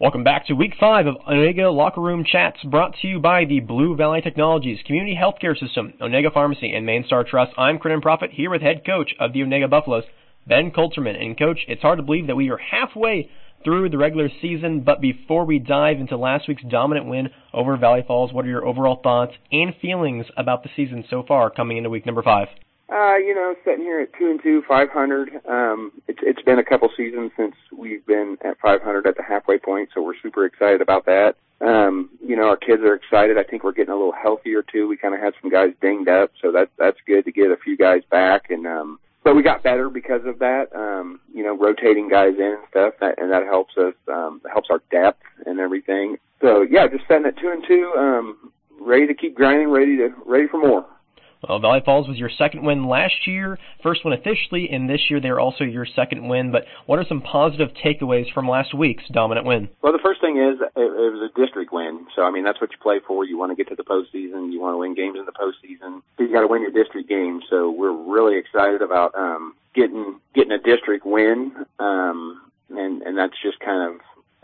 Welcome back to Week 5 of Onega Locker Room Chats, brought to you by the Blue Valley Technologies Community Healthcare System, Onega Pharmacy, and Main Star Trust. I'm Crittenden Prophet, here with head coach of the Onega Buffaloes, Ben Coulterman. And Coach, it's hard to believe that we are halfway through the regular season, but before we dive into last week's dominant win over Valley Falls, what are your overall thoughts and feelings about the season so far coming into week number 5? Sitting here at 2-2, 500. It's been a couple seasons since we've been at 500 at the halfway point, so we're super excited about that. Our kids are excited. I think we're getting a little healthier too. We kind of had some guys dinged up, so that's good to get a few guys back. But we got better because of that. Rotating guys in and stuff, and that helps us. Helps our depth and everything. So yeah, just sitting at 2-2, ready to keep grinding, ready for more. Well, Valley Falls was your second win last year, first one officially, and this year they're also your second win. But what are some positive takeaways from last week's dominant win? Well, the first thing is it was a district win. So, that's what you play for. You want to get to the postseason. You want to win games in the postseason. So you got to win your district games. So we're really excited about getting a district win, and that's just kind of,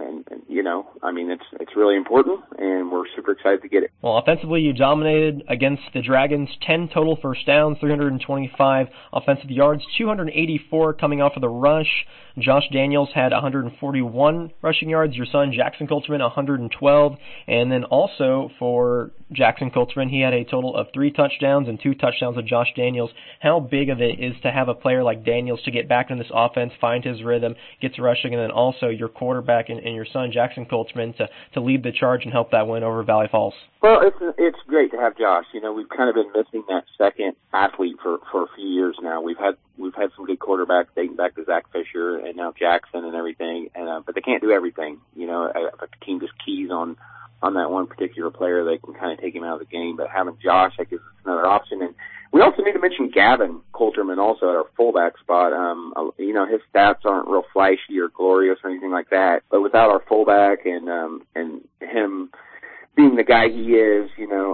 it's really important, and we're super excited to get it. Well, offensively, you dominated against the Dragons, 10 total first downs, 325 offensive yards, 284 coming off of the rush. Josh Daniels had 141 rushing yards. Your son, Jackson Coulterman, 112. And then also for Jackson Coulterman, he had a total of 3 touchdowns and 2 touchdowns of Josh Daniels. How big of it is to have a player like Daniels to get back in this offense, find his rhythm, get to rushing, and then also your quarterback and your son, Jackson Coulterman, to lead the charge and help that win over Valley Falls? Well, it's great to have Josh. We've kind of been missing that second athlete for a few years now. We've had some good quarterbacks dating back to Zach Fisher and now Jackson and everything, but they can't do everything. If a team just keys on that one particular player, they can kind of take him out of the game. But having Josh, that gives us another option. And we also need to mention Gavin Coulterman also at our fullback spot. His stats aren't real flashy or glorious or anything like that, but without our fullback and him being the guy he is,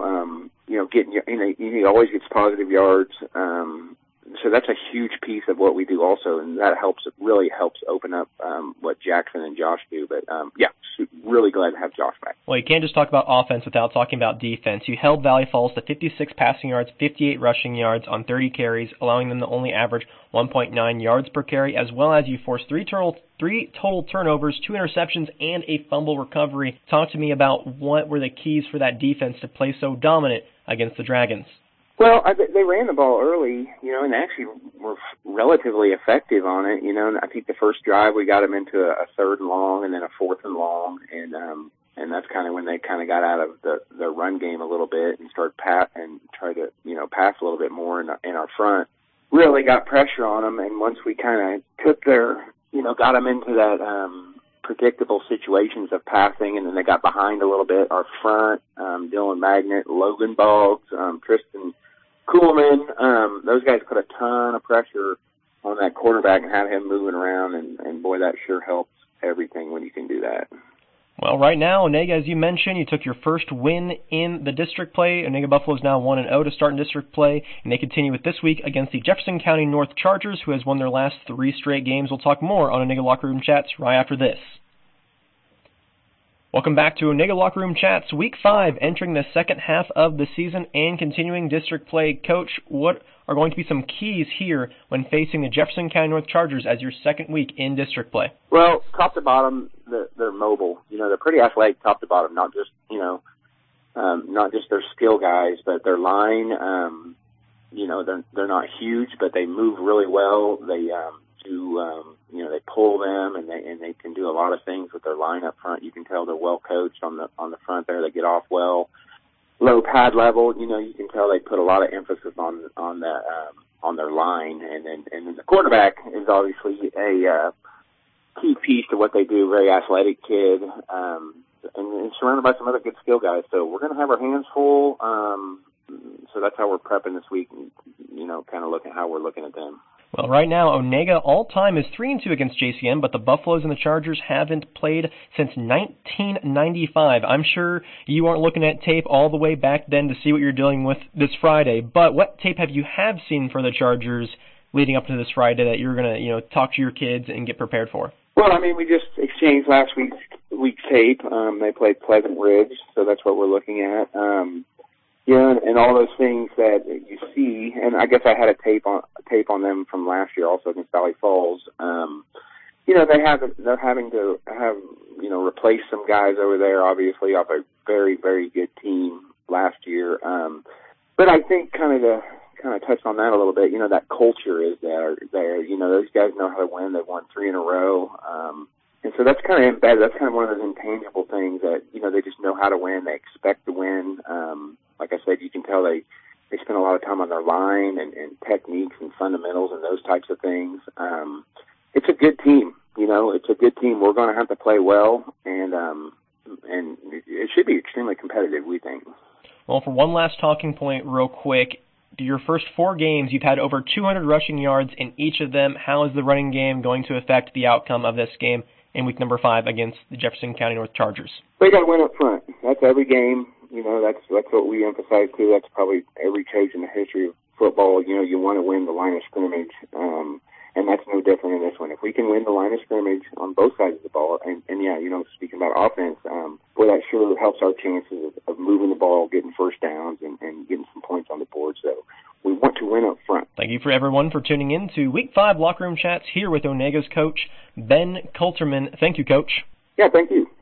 he always gets positive yards. So that's a huge piece of what we do also, and that really helps open up what Jackson and Josh do. But, really glad to have Josh back. Well, you can't just talk about offense without talking about defense. You held Valley Falls to 56 passing yards, 58 rushing yards on 30 carries, allowing them to only average 1.9 yards per carry, as well as you forced 3 total turnovers, 2 interceptions, and a fumble recovery. Talk to me about what were the keys for that defense to play so dominant against the Dragons. Well, they ran the ball early, and actually were relatively effective on it, and I think the first drive we got them into a 3rd and long and then a 4th and long, and that's kind of when they kind of got out of the run game a little bit and started try to pass a little bit more in our front. Really got pressure on them, and once we kind of took got them into that predictable situations of passing, and then they got behind a little bit. Our front, Dylan Magnet, Logan Boggs, Tristan Kuhlman, those guys put a ton of pressure on that quarterback and had him moving around, and boy, that sure helps everything when you can do that. Well, right now, Onega, as you mentioned, you took your first win in the district play. Onega Buffalo is now 1-0 to start in district play, and they continue with this week against the Jefferson County North Chargers, who has won their last 3 straight games. We'll talk more on Onega Locker Room Chats right after this. Welcome back to Onega Locker Room Chats, Week 5, entering the second half of the season and continuing district play. Coach, what are going to be some keys here when facing the Jefferson County North Chargers as your second week in district play? Well, top to bottom, they're mobile. They're pretty athletic top to bottom, not just their skill guys, but their line, they're not huge, but they move really well. They they pull them, and they can do a lot of things with their line up front. You can tell they're well coached on the front there. They get off well. Low pad level, you can tell they put a lot of emphasis on their line, and then the quarterback is obviously a key piece to what they do. Very athletic kid, and surrounded by some other good skill guys. So we're going to have our hands full. So that's how we're prepping this week, and kind of looking how we're looking at them. Well, right now, Onega all-time is 3-2 against JCM, but the Buffaloes and the Chargers haven't played since 1995. I'm sure you aren't looking at tape all the way back then to see what you're dealing with this Friday, but what tape have you seen for the Chargers leading up to this Friday that you're going to, talk to your kids and get prepared for? Well, we just exchanged last week's tape. They played Pleasant Ridge, so that's what we're looking at. And all those things that you see, and I guess I had a tape on them from last year also against Valley Falls. They're having to have, replace some guys over there, obviously, off a very, very good team last year. But I think kind of touch on that a little bit, that culture is there. Those guys know how to win. They've won 3 in a row. And so that's kind of embedded. That's kind of one of those intangible things that, they just know how to win. They expect to win. Like I said, you can tell they spend a lot of time on their line and techniques and fundamentals and those types of things. It's a good team. It's a good team. We're going to have to play well, and it should be extremely competitive, we think. Well, for one last talking point real quick, your first 4 games, you've had over 200 rushing yards in each of them. How is the running game going to affect the outcome of this game in week number 5 against the Jefferson County North Chargers? They got to win up front. That's every game. That's what we emphasize too. That's probably every coach in the history of football. You want to win the line of scrimmage, and that's no different in this one. If we can win the line of scrimmage on both sides of the ball, and speaking about offense, that sure helps our chances of moving the ball, getting first downs, and getting some points on the board. So we want to win up front. Thank you for everyone for tuning in to Week 5 Locker Room Chats here with Onega's coach, Ben Kulterman. Thank you, Coach. Yeah, thank you.